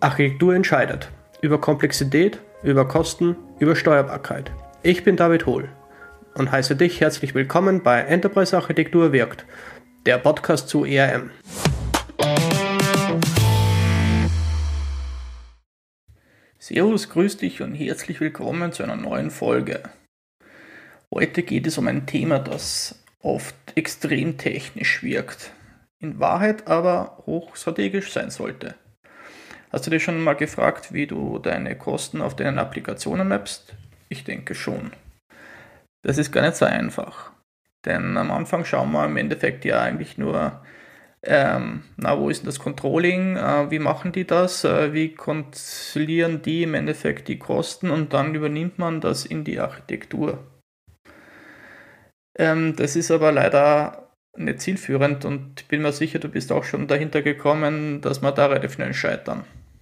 Architektur entscheidet. Über Komplexität, über Kosten, über Steuerbarkeit. Ich bin David Hohl und heiße dich herzlich willkommen bei Enterprise Architektur wirkt, der Podcast zu EAM. Servus, grüß dich und herzlich willkommen zu einer neuen Folge. Heute geht es um ein Thema, das oft extrem technisch wirkt, in Wahrheit aber hochstrategisch sein sollte. Hast du dich schon mal gefragt, wie du deine Kosten auf deinen Applikationen mappst? Ich denke schon. Das ist gar nicht so einfach. Denn am Anfang schauen wir im Endeffekt ja eigentlich nur, wo ist denn das Controlling, wie machen die das, wie konzilieren die im Endeffekt die Kosten und dann übernimmt man das in die Architektur. Das ist aber leider nicht zielführend und ich bin mir sicher, du bist auch schon dahinter gekommen, dass wir da relativ schnell scheitern.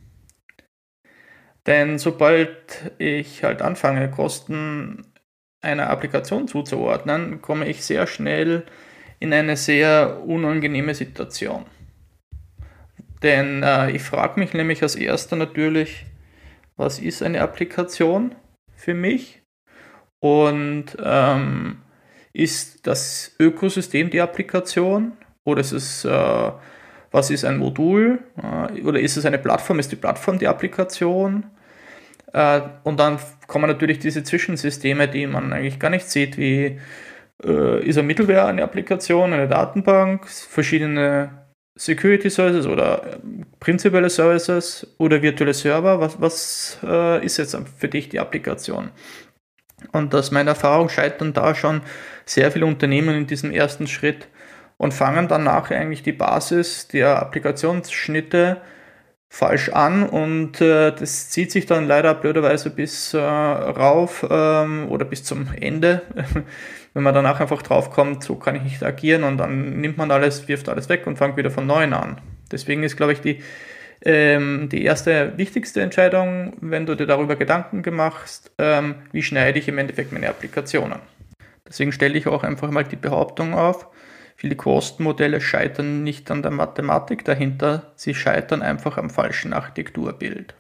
Denn sobald ich halt anfange, Kosten einer Applikation zuzuordnen, komme ich sehr schnell in eine sehr unangenehme Situation. Denn ich frage mich nämlich als erster natürlich, was ist eine Applikation für mich? Und ist das Ökosystem die Applikation? Oder ist es, was ist ein Modul? Oder ist es eine Plattform? Ist die Plattform die Applikation? Und dann kommen natürlich diese Zwischensysteme, die man eigentlich gar nicht sieht, wie ist ein Middleware eine Applikation, eine Datenbank, verschiedene Security Services oder prinzipielle Services oder virtuelle Server. Was ist jetzt für dich die Applikation? Und aus meiner Erfahrung scheitern da schon sehr viele Unternehmen in diesem ersten Schritt und fangen dann nachher eigentlich die Basis der Applikationsschnitte falsch an und das zieht sich dann leider blöderweise bis rauf oder bis zum Ende, wenn man danach einfach drauf kommt, so kann ich nicht agieren und dann nimmt man alles, wirft alles weg und fängt wieder von neuem an. Deswegen ist, glaube ich, die erste wichtigste Entscheidung, wenn du dir darüber Gedanken machst, wie schneide ich im Endeffekt meine Applikationen. Deswegen stelle ich auch einfach mal die Behauptung auf, viele Kostenmodelle scheitern nicht an der Mathematik dahinter, sie scheitern einfach am falschen Architekturbild.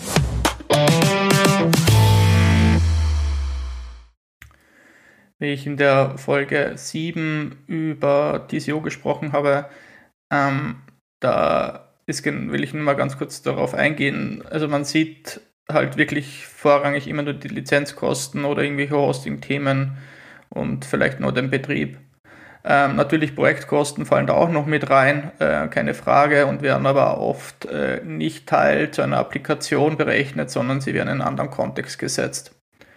Wie ich in der Folge 7 über TCO gesprochen habe, will ich nur mal ganz kurz darauf eingehen. Also man sieht halt wirklich vorrangig immer nur die Lizenzkosten oder irgendwelche Hosting-Themen und vielleicht nur den Betrieb. Natürlich Projektkosten fallen da auch noch mit rein, keine Frage, und werden aber oft nicht Teil zu einer Applikation berechnet, sondern sie werden in einen anderen Kontext gesetzt.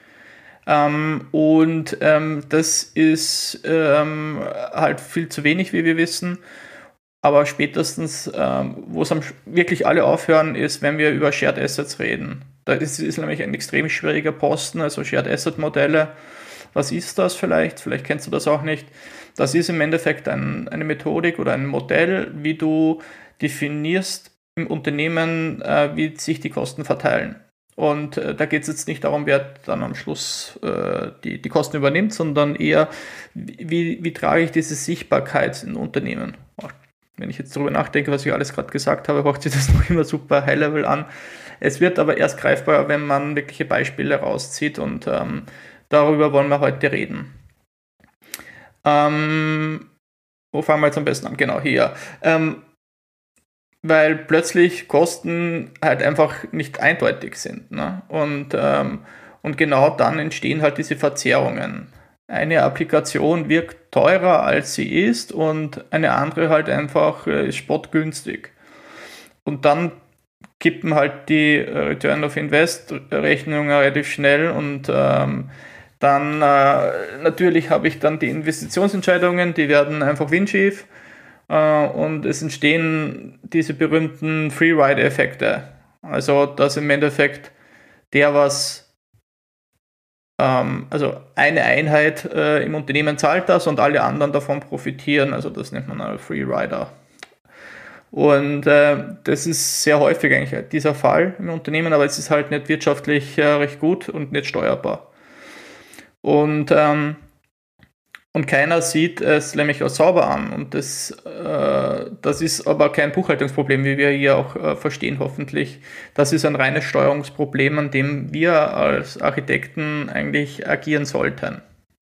Das ist halt viel zu wenig, wie wir wissen. Aber spätestens, wo es wirklich alle aufhören, ist, wenn wir über Shared Assets reden. Das ist nämlich ein extrem schwieriger Posten, also Shared Asset Modelle. Was ist das vielleicht? Vielleicht kennst du das auch nicht. Das ist im Endeffekt eine Methodik oder ein Modell, wie du definierst im Unternehmen, wie sich die Kosten verteilen. Und da geht es jetzt nicht darum, wer dann am Schluss die Kosten übernimmt, sondern eher, wie trage ich diese Sichtbarkeit in Unternehmen. Wenn ich jetzt darüber nachdenke, was ich alles gerade gesagt habe, hört sich das noch immer super High-Level an. Es wird aber erst greifbar, wenn man wirkliche Beispiele rauszieht und darüber wollen wir heute reden. Wo fangen wir jetzt am besten an? Genau, hier. Weil plötzlich Kosten halt einfach nicht eindeutig sind. Ne? Und genau dann entstehen halt diese Verzerrungen. Eine Applikation wirkt teurer, als sie ist, und eine andere halt einfach ist spottgünstig. Und dann kippen halt die Return of Invest Rechnungen relativ schnell und dann natürlich habe ich dann die Investitionsentscheidungen, die werden einfach windschief und es entstehen diese berühmten Free-Ride-Effekte. Also dass im Endeffekt also eine Einheit im Unternehmen zahlt das und alle anderen davon profitieren. Also das nennt man einen Free Rider. Und das ist sehr häufig eigentlich dieser Fall im Unternehmen, aber es ist halt nicht wirtschaftlich recht gut und nicht steuerbar. Und Und keiner sieht es nämlich als sauber an. Und das ist aber kein Buchhaltungsproblem, wie wir hier auch verstehen, hoffentlich. Das ist ein reines Steuerungsproblem, an dem wir als Architekten eigentlich agieren sollten.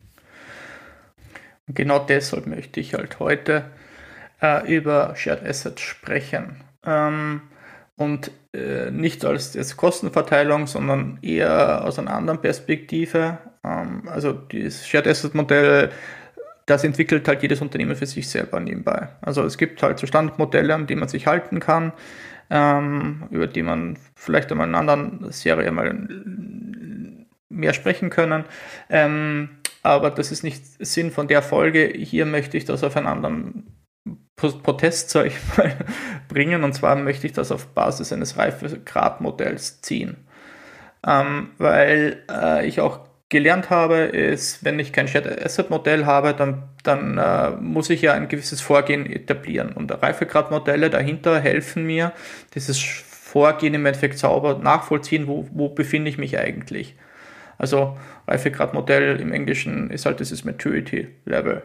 Und genau deshalb möchte ich halt heute über Shared Assets sprechen. Und nicht als Kostenverteilung, sondern eher aus einer anderen Perspektive. Also das Shared Asset Modell, das entwickelt halt jedes Unternehmen für sich selber nebenbei. Also es gibt halt so Standardmodelle, an die man sich halten kann, über die man vielleicht einmal in einer anderen Serie mal mehr sprechen können. Aber das ist nicht Sinn von der Folge. Hier möchte ich das auf einen anderen Protest, sag ich mal, bringen. Und zwar möchte ich das auf Basis eines Reifegradmodells ziehen. Weil ich auch gelernt habe, ist, wenn ich kein Shared Asset Modell habe, dann muss ich ja ein gewisses Vorgehen etablieren. Und Reifegradmodelle dahinter helfen mir, dieses Vorgehen im Endeffekt sauber nachvollziehen, wo befinde ich mich eigentlich. Also Reifegradmodell im Englischen ist halt dieses Maturity Level.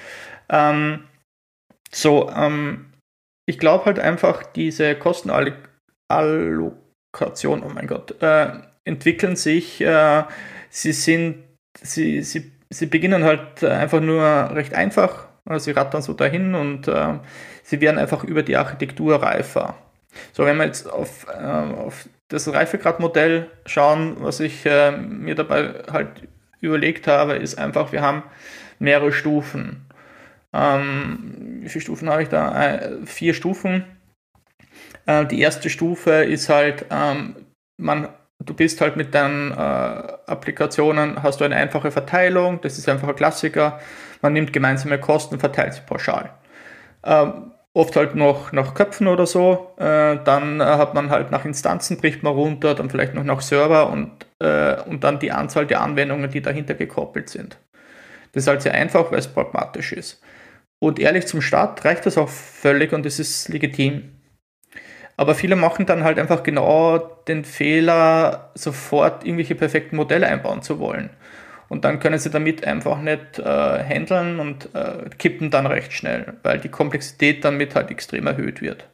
Ich glaube halt einfach, diese Kostenallokation, oh mein Gott, entwickeln sich, sie beginnen halt einfach nur recht einfach, also sie rattern so dahin und sie werden einfach über die Architektur reifer. So, wenn wir jetzt auf das Reifegradmodell schauen, was ich mir dabei halt überlegt habe, ist einfach, wir haben mehrere Stufen. Wie viele Stufen habe ich da? 4 Stufen. Die erste Stufe ist halt, du bist halt mit deinen Applikationen, hast du eine einfache Verteilung, das ist einfach ein Klassiker. Man nimmt gemeinsame Kosten und verteilt sie pauschal. Oft halt noch nach Köpfen oder so. Dann hat man halt nach Instanzen, bricht man runter, dann vielleicht noch nach Server und dann die Anzahl der Anwendungen, die dahinter gekoppelt sind. Das ist halt sehr einfach, weil es pragmatisch ist. Und ehrlich, zum Start reicht das auch völlig und es ist legitim. Aber viele machen dann halt einfach genau den Fehler, sofort irgendwelche perfekten Modelle einbauen zu wollen. Und dann können sie damit einfach nicht handeln und kippen dann recht schnell, weil die Komplexität damit halt extrem erhöht wird.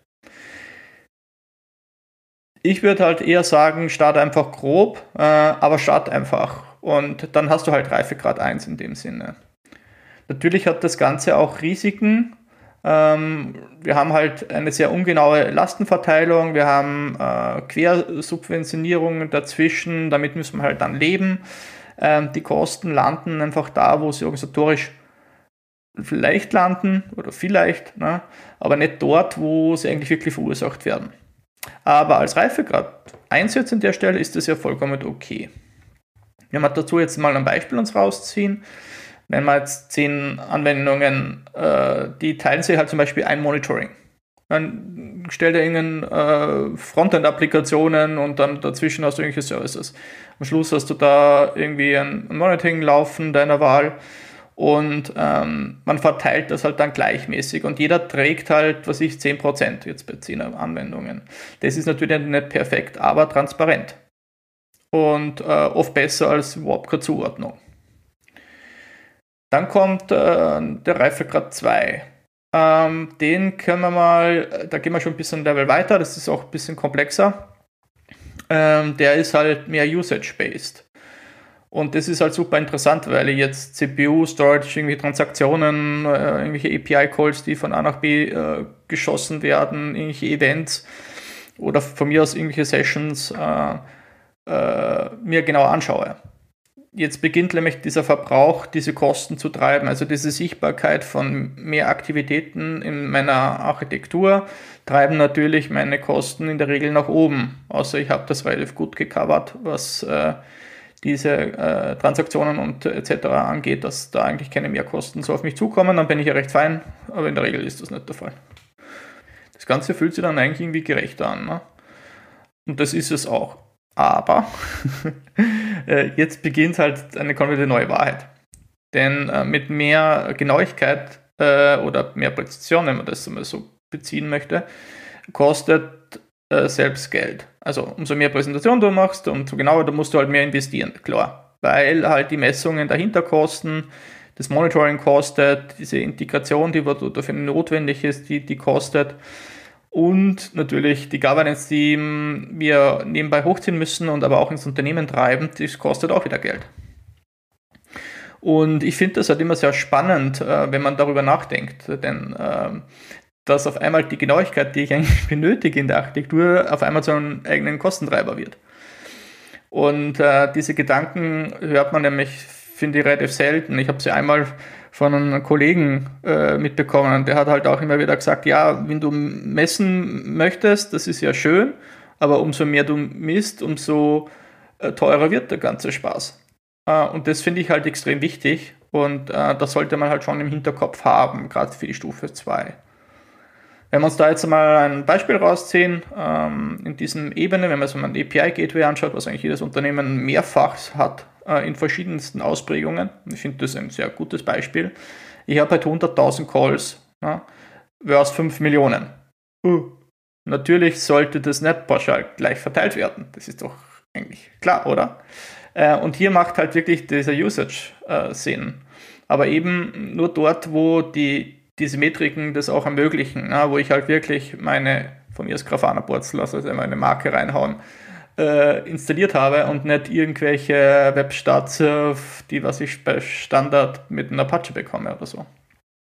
Ich würde halt eher sagen, start einfach grob, aber start einfach. Und dann hast du halt Reifegrad 1 in dem Sinne. Natürlich hat das Ganze auch Risiken. Wir haben halt eine sehr ungenaue Lastenverteilung, wir haben Quersubventionierungen dazwischen, damit müssen wir halt dann leben. Die Kosten landen einfach da, wo sie organisatorisch vielleicht landen oder vielleicht, ne, aber nicht dort, wo sie eigentlich wirklich verursacht werden. Aber als Reifegrad 1 jetzt an der Stelle ist das ja vollkommen okay. Wenn wir dazu jetzt mal ein Beispiel uns rausziehen, wenn wir jetzt 10 Anwendungen, die teilen sich halt zum Beispiel ein Monitoring. Dann stellt er irgendeine Frontend-Applikationen und dann dazwischen hast du irgendwelche Services. Am Schluss hast du da irgendwie ein Monitoring laufen deiner Wahl und man verteilt das halt dann gleichmäßig und jeder trägt halt, 10% jetzt bei 10 Anwendungen. Das ist natürlich nicht perfekt, aber transparent und oft besser als überhaupt keine Zuordnung. Dann kommt der Reifegrad 2. Den können wir mal, da gehen wir schon ein bisschen Level weiter, das ist auch ein bisschen komplexer. Der ist halt mehr Usage-based. Und das ist halt super interessant, weil ich jetzt CPU, Storage, irgendwie Transaktionen, irgendwelche API-Calls, die von A nach B geschossen werden, irgendwelche Events oder von mir aus irgendwelche Sessions mir genau anschaue. Jetzt beginnt nämlich dieser Verbrauch, diese Kosten zu treiben, also diese Sichtbarkeit von mehr Aktivitäten in meiner Architektur treiben natürlich meine Kosten in der Regel nach oben, außer ich habe das relativ gut gecovert, was diese Transaktionen und etc. angeht, dass da eigentlich keine Mehrkosten so auf mich zukommen, dann bin ich ja recht fein, aber in der Regel ist das nicht der Fall. Das Ganze fühlt sich dann eigentlich irgendwie gerechter an, ne? Und das ist es auch. Aber jetzt beginnt halt eine komplette neue Wahrheit. Denn mit mehr Genauigkeit oder mehr Präzision, wenn man das mal so beziehen möchte, kostet selbst Geld. Also umso mehr Präsentation du machst, umso genauer, da musst du halt mehr investieren, klar. Weil halt die Messungen dahinter kosten, das Monitoring kostet, diese Integration, die dafür notwendig ist, die kostet. Und natürlich die Governance, die wir nebenbei hochziehen müssen und aber auch ins Unternehmen treiben, das kostet auch wieder Geld. Und ich finde das halt immer sehr spannend, wenn man darüber nachdenkt, denn dass auf einmal die Genauigkeit, die ich eigentlich benötige in der Architektur, auf einmal zu einem eigenen Kostentreiber wird. Und diese Gedanken hört man nämlich, finde ich, relativ selten. Ich habe sie einmal von einem Kollegen mitbekommen, der hat halt auch immer wieder gesagt, ja, wenn du messen möchtest, das ist ja schön, aber umso mehr du misst, umso teurer wird der ganze Spaß. Und das finde ich halt extrem wichtig und das sollte man halt schon im Hinterkopf haben, gerade für die Stufe 2. Wenn wir uns da jetzt mal ein Beispiel rausziehen, in diesem Ebene, wenn man so ein API-Gateway anschaut, was eigentlich jedes Unternehmen mehrfach hat, in verschiedensten Ausprägungen. Ich finde das ein sehr gutes Beispiel. Ich habe halt 100.000 Calls, versus 5 Millionen. Natürlich sollte das nicht pauschal gleich verteilt werden. Das ist doch eigentlich klar, oder? Und hier macht halt wirklich dieser Usage Sinn. Aber eben nur dort, wo diese Metriken das auch ermöglichen, wo ich halt wirklich meine, von mir als Grafana-Boards, also meine Marke reinhauen, installiert habe und nicht irgendwelche Webstarts, die was ich bei Standard mit einem Apache bekomme oder so.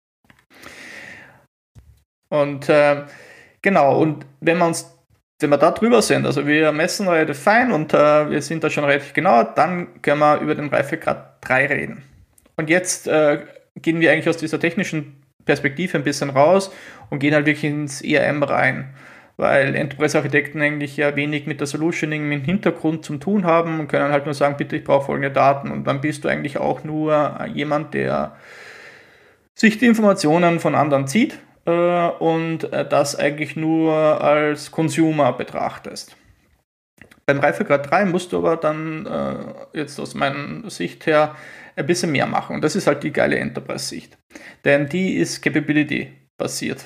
Und genau, und wenn wir da drüber sind, also wir messen relativ fein und wir sind da schon relativ genau, dann können wir über den Reifegrad 3 reden. Und jetzt gehen wir eigentlich aus dieser technischen Perspektive ein bisschen raus und gehen halt wirklich ins ERM rein, weil Enterprise-Architekten eigentlich ja wenig mit der Solutioning im Hintergrund zum tun haben und können halt nur sagen, bitte, ich brauche folgende Daten, und dann bist du eigentlich auch nur jemand, der sich die Informationen von anderen zieht und das eigentlich nur als Consumer betrachtest. Beim Reifegrad 3 musst du aber dann jetzt aus meiner Sicht her ein bisschen mehr machen. Und das ist halt die geile Enterprise-Sicht. Denn die ist Capability-basiert.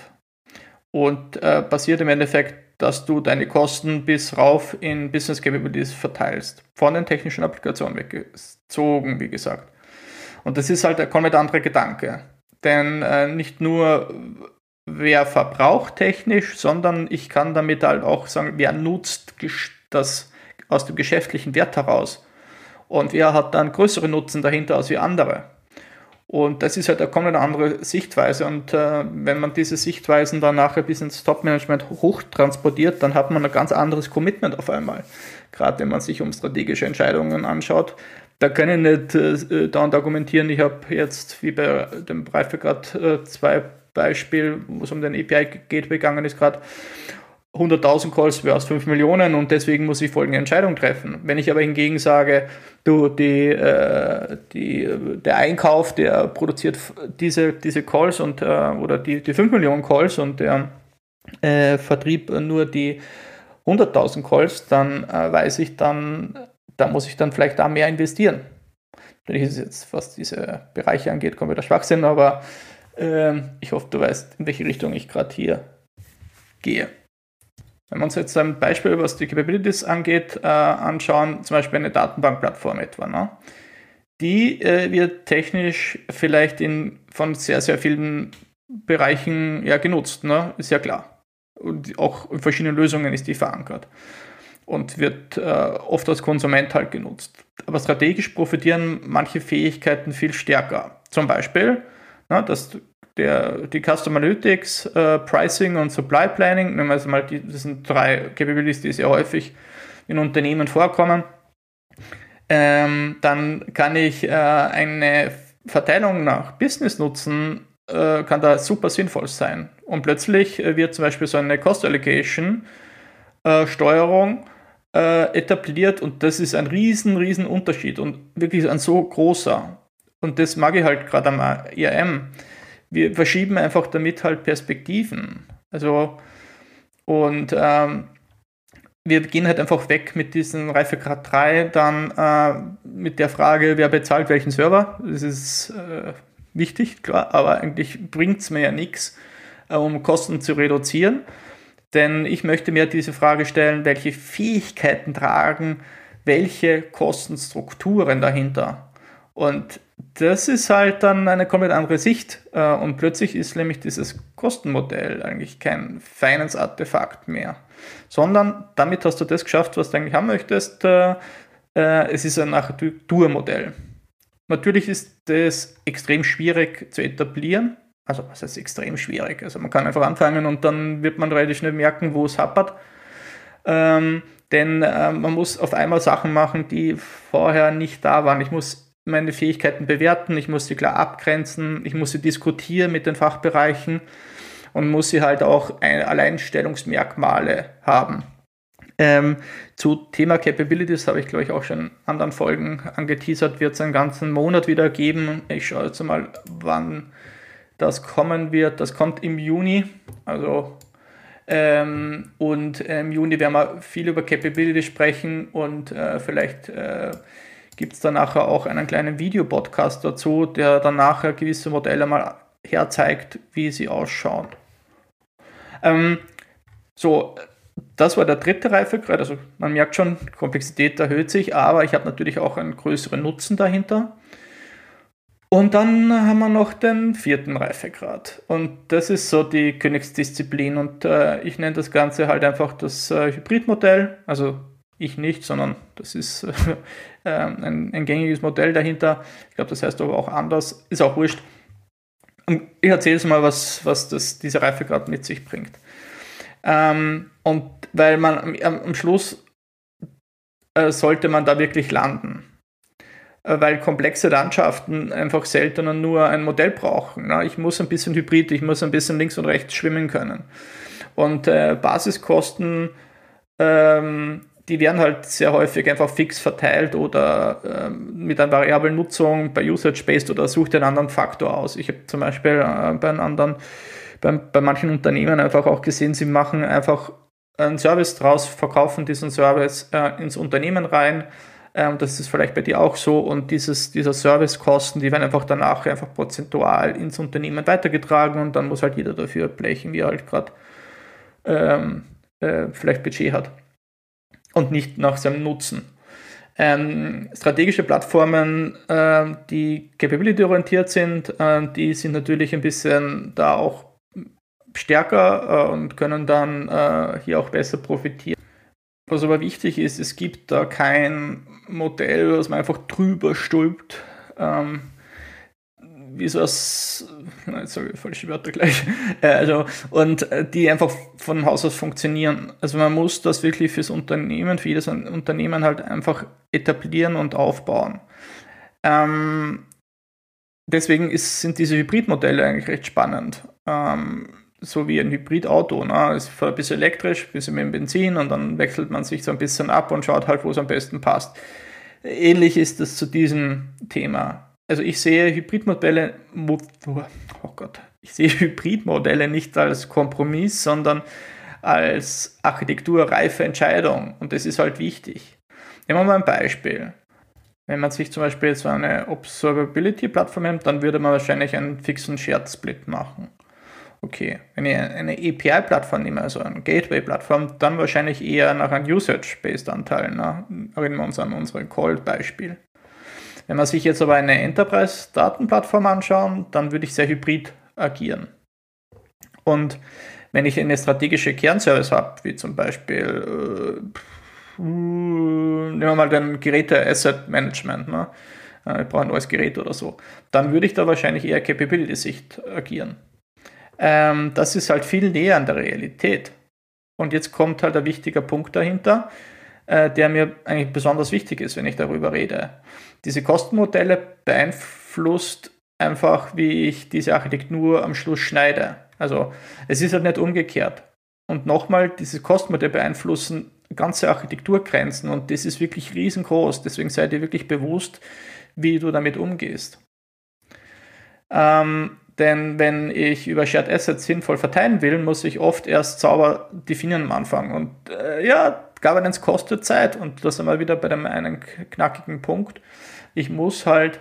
Und basiert im Endeffekt, dass du deine Kosten bis rauf in Business Capabilities verteilst. Von den technischen Applikationen weggezogen, wie gesagt. Und das ist halt ein komplett anderer Gedanke. Denn nicht nur wer verbraucht technisch, sondern ich kann damit halt auch sagen, wer nutzt das aus dem geschäftlichen Wert heraus. Und wer hat dann größere Nutzen dahinter als wie andere. Und das ist halt eine komplett andere Sichtweise. Und wenn man diese Sichtweisen dann nachher bis ins Top-Management hochtransportiert, dann hat man ein ganz anderes Commitment auf einmal. Gerade wenn man sich um strategische Entscheidungen anschaut. Da kann ich nicht dauernd argumentieren, ich habe jetzt, wie bei dem Reifegrad 2 Beispiel, wo es um den API-Gateway gegangen ist, gerade 100.000 Calls versus 5 Millionen und deswegen muss ich folgende Entscheidung treffen. Wenn ich aber hingegen sage, du, der Einkauf, der produziert diese Calls und oder die 5 Millionen Calls und der Vertrieb nur die 100.000 Calls, dann weiß ich dann, da muss ich dann vielleicht da mehr investieren. Natürlich ist es jetzt, was diese Bereiche angeht, komplett Schwachsinn, aber ich hoffe, du weißt, in welche Richtung ich gerade hier gehe. Wenn wir uns jetzt ein Beispiel, was die Capabilities angeht, anschauen, zum Beispiel eine Datenbankplattform etwa, ne? Die wird technisch vielleicht von sehr, sehr vielen Bereichen ja genutzt, ne? Ist ja klar. Und auch in verschiedenen Lösungen ist die verankert und wird oft als Konsument halt genutzt. Aber strategisch profitieren manche Fähigkeiten viel stärker. Zum Beispiel, ne, dass die Customer Analytics, Pricing und Supply Planning, nehmen wir also mal das sind 3 Capabilities, die sehr häufig in Unternehmen vorkommen. Dann kann ich eine Verteilung nach Business nutzen, kann da super sinnvoll sein. Und plötzlich wird zum Beispiel so eine Cost Allocation Steuerung etabliert und das ist ein riesen Unterschied und wirklich ein so großer. Und das mag ich halt gerade am ERM. Wir verschieben einfach damit halt Perspektiven. Also, und wir gehen halt einfach weg mit diesem Reifegrad 3, dann mit der Frage, wer bezahlt welchen Server. Das ist wichtig, klar, aber eigentlich bringt es mir ja nichts, um Kosten zu reduzieren. Denn ich möchte mir diese Frage stellen, welche Fähigkeiten tragen welche Kostenstrukturen dahinter. Und das ist halt dann eine komplett andere Sicht und plötzlich ist nämlich dieses Kostenmodell eigentlich kein Finance-Artefakt mehr, sondern damit hast du das geschafft, was du eigentlich haben möchtest. Es ist ein Architekturmodell. Natürlich ist das extrem schwierig zu etablieren. Also was heißt extrem schwierig? Also man kann einfach anfangen und dann wird man relativ schnell merken, wo es hapert. Denn man muss auf einmal Sachen machen, die vorher nicht da waren. Ich muss meine Fähigkeiten bewerten, ich muss sie klar abgrenzen, ich muss sie diskutieren mit den Fachbereichen und muss sie halt auch Alleinstellungsmerkmale haben. Zu Thema Capabilities habe ich, glaube ich, auch schon in anderen Folgen angeteasert, wird es einen ganzen Monat wieder geben. Ich schaue jetzt mal, wann das kommen wird. Das kommt im Juni, also und im Juni werden wir viel über Capabilities sprechen und vielleicht gibt es dann nachher auch einen kleinen Videopodcast dazu, der dann nachher gewisse Modelle mal herzeigt, wie sie ausschauen. Das war der dritte Reifegrad. Also man merkt schon, die Komplexität erhöht sich, aber ich habe natürlich auch einen größeren Nutzen dahinter. Und dann haben wir noch den vierten Reifegrad. Und das ist so die Königsdisziplin. Und ich nenne das Ganze halt einfach das Hybridmodell. Also ich nicht, sondern das ist ein gängiges Modell dahinter. Ich glaube, das heißt aber auch anders. Ist auch wurscht. Und ich erzähle jetzt mal, was dieser Reifegrad mit sich bringt. Und weil man am Schluss sollte man da wirklich landen. Weil komplexe Landschaften einfach seltener nur ein Modell brauchen. Ich muss ein bisschen Hybrid, ich muss ein bisschen links und rechts schwimmen können. Und Basiskosten, die werden halt sehr häufig einfach fix verteilt oder mit einer variablen Nutzung bei Usage-Based oder sucht einen anderen Faktor aus. Ich habe zum Beispiel bei manchen Unternehmen einfach auch gesehen, sie machen einfach einen Service draus, verkaufen diesen Service ins Unternehmen rein. Das ist vielleicht bei dir auch so. Und dieser Servicekosten, die werden einfach danach einfach prozentual ins Unternehmen weitergetragen und dann muss halt jeder dafür blechen, wie er halt gerade vielleicht Budget hat und nicht nach seinem Nutzen. Strategische Plattformen, die capability-orientiert sind, die sind natürlich ein bisschen da auch stärker und können dann hier auch besser profitieren. Was aber wichtig ist, es gibt da kein Modell, was man einfach drüber stülpt, wie so jetzt sage ich falsche Wörter gleich, und die einfach von Haus aus funktionieren. Also man muss das wirklich fürs Unternehmen, für jedes Unternehmen halt einfach etablieren und aufbauen. Deswegen sind diese Hybridmodelle eigentlich recht spannend. So wie ein Hybridauto. Es fährt ein bisschen elektrisch, ein bisschen mit Benzin und dann wechselt man sich so ein bisschen ab und schaut halt, wo es am besten passt. Ähnlich ist es zu diesem Thema. Also ich sehe Hybridmodelle nicht als Kompromiss, sondern als architekturreife Entscheidung. Und das ist halt wichtig. Nehmen wir mal ein Beispiel. Wenn man sich zum Beispiel so eine Observability-Plattform nimmt, dann würde man wahrscheinlich einen fixen Shared-Split machen. Okay, wenn ich eine API-Plattform nehme, also eine Gateway-Plattform, dann wahrscheinlich eher nach einem Usage-Based Anteil. Erinnern wir uns an unser Cold-Beispiel. Wenn man sich jetzt aber eine Enterprise-Datenplattform anschaut, dann würde ich sehr hybrid agieren. Und wenn ich eine strategische Kernservice habe, wie zum Beispiel, nehmen wir mal den Geräte-Asset-Management, ich brauche ein neues Gerät oder so, dann würde ich da wahrscheinlich eher Capability-Sicht agieren. Das ist halt viel näher an der Realität. Und jetzt kommt halt ein wichtiger Punkt dahinter, der mir eigentlich besonders wichtig ist, wenn ich darüber rede. Diese Kostenmodelle beeinflusst einfach, wie ich diese Architektur am Schluss schneide. Also es ist halt nicht umgekehrt. Und nochmal, diese Kostenmodelle beeinflussen ganze Architekturgrenzen und das ist wirklich riesengroß. Deswegen sei dir wirklich bewusst, wie du damit umgehst. Denn wenn ich über Shared Assets sinnvoll verteilen will, muss ich oft erst sauber definieren am Anfang. Und Governance kostet Zeit und das sind wir wieder bei einem knackigen Punkt. Ich muss halt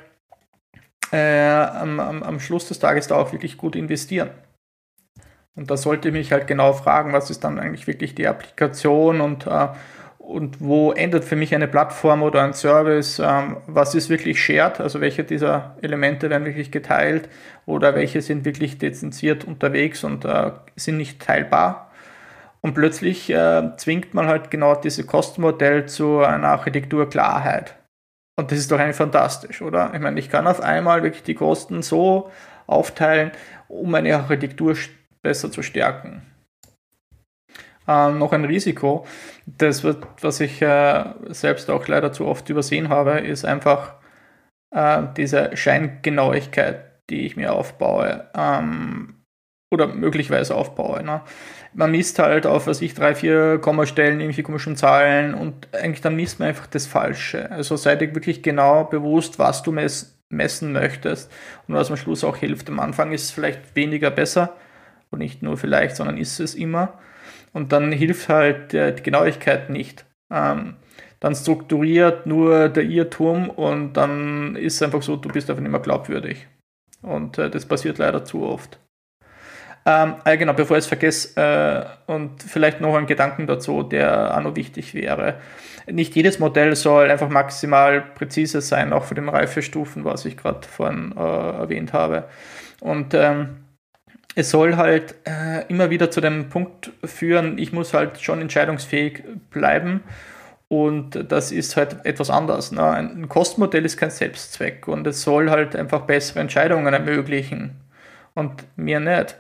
am Schluss des Tages da auch wirklich gut investieren. Und da sollte ich mich halt genau fragen, was ist dann eigentlich wirklich die Applikation und und wo endet für mich eine Plattform oder ein Service, was ist wirklich shared, also welche dieser Elemente werden wirklich geteilt oder welche sind wirklich dezentriert unterwegs und sind nicht teilbar. Und plötzlich zwingt man halt genau dieses Kostenmodell zu einer Architekturklarheit. Und das ist doch eigentlich fantastisch, oder? Ich meine, ich kann auf einmal wirklich die Kosten so aufteilen, um eine Architektur besser zu stärken. Noch ein Risiko, was ich selbst auch leider zu oft übersehen habe, ist einfach diese Scheingenauigkeit, die ich mir aufbaue oder möglicherweise aufbaue. Ne? Man misst halt auf, 3, 4 Kommastellen, irgendwie komischen Zahlen und eigentlich dann misst man einfach das Falsche. Also sei dir wirklich genau bewusst, was du messen möchtest und was am Schluss auch hilft. Am Anfang ist es vielleicht weniger besser und nicht nur vielleicht, sondern ist es immer. Und dann hilft halt die Genauigkeit nicht. Dann strukturiert nur der Irrtum und dann ist es einfach so, du bist einfach nicht mehr glaubwürdig. Und das passiert leider zu oft. Genau, bevor ich es vergesse, und vielleicht noch ein Gedanken dazu, der auch noch wichtig wäre. Nicht jedes Modell soll einfach maximal präzise sein, auch für den Reifestufen, was ich gerade vorhin erwähnt habe. Und es soll halt immer wieder zu dem Punkt führen, ich muss halt schon entscheidungsfähig bleiben und das ist halt etwas anders. Ne? Ein Kostenmodell ist kein Selbstzweck und es soll halt einfach bessere Entscheidungen ermöglichen und mir nicht.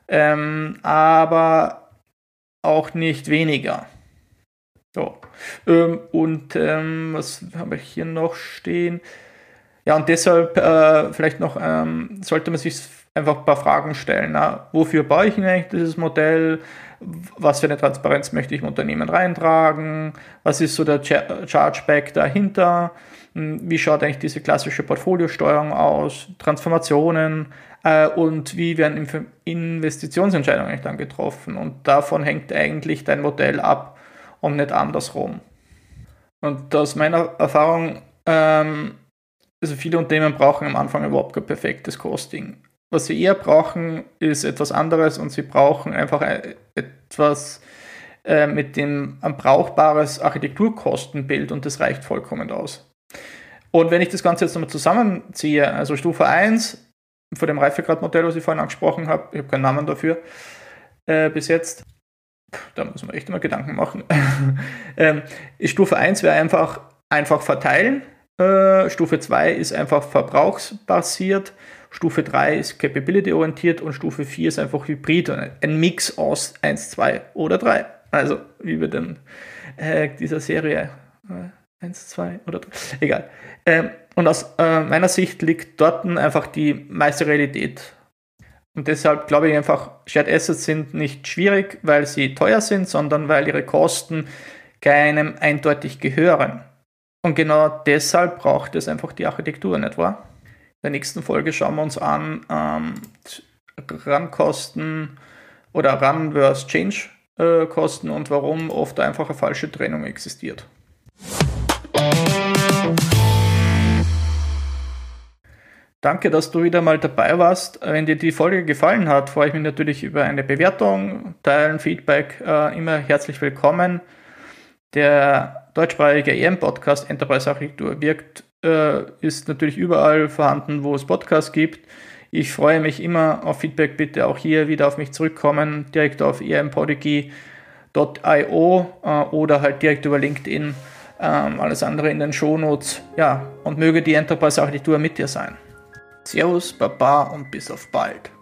Aber auch nicht weniger. So. Was habe ich hier noch stehen? Ja, und deshalb vielleicht noch sollte man sich einfach ein paar Fragen stellen. Na, wofür baue ich eigentlich dieses Modell? Was für eine Transparenz möchte ich im Unternehmen reintragen? Was ist so der Chargeback dahinter? Wie schaut eigentlich diese klassische Portfoliosteuerung aus? Transformationen? Und wie werden Investitionsentscheidungen eigentlich dann getroffen? Und davon hängt eigentlich dein Modell ab und nicht andersrum. Und aus meiner Erfahrung, also viele Unternehmen brauchen am Anfang überhaupt kein perfektes Costing. Was sie eher brauchen, ist etwas anderes und sie brauchen einfach etwas mit dem ein brauchbares Architekturkostenbild und das reicht vollkommen aus. Und wenn ich das Ganze jetzt nochmal zusammenziehe, also Stufe 1 von dem Reifegradmodell, was ich vorhin angesprochen habe, ich habe keinen Namen dafür bis jetzt, da muss man echt immer Gedanken machen. Stufe 1 wäre einfach verteilen, Stufe 2 ist einfach verbrauchsbasiert, Stufe 3 ist capability-orientiert und Stufe 4 ist einfach hybrid, ein Mix aus 1, 2 oder 3. Also wie wir denn dieser Serie 1, 2 oder 3, egal. Und aus meiner Sicht liegt dort einfach die meiste Realität. Und deshalb glaube ich einfach, Shared Assets sind nicht schwierig, weil sie teuer sind, sondern weil ihre Kosten keinem eindeutig gehören. Und genau deshalb braucht es einfach die Architektur, nicht wahr? In der nächsten Folge schauen wir uns an Run-Kosten oder Run versus Change-Kosten und warum oft einfach eine falsche Trennung existiert. Danke, dass du wieder mal dabei warst. Wenn dir die Folge gefallen hat, freue ich mich natürlich über eine Bewertung, Teilen, Feedback, immer herzlich willkommen. Der deutschsprachige EM-Podcast Enterprise Architektur wirkt, ist natürlich überall vorhanden, wo es Podcasts gibt. Ich freue mich immer auf Feedback, bitte auch hier wieder auf mich zurückkommen, direkt auf empodigy.io oder halt direkt über LinkedIn, alles andere in den Shownotes. Ja, und möge die Enterprise Architektur mit dir sein. Servus, Baba und bis auf bald.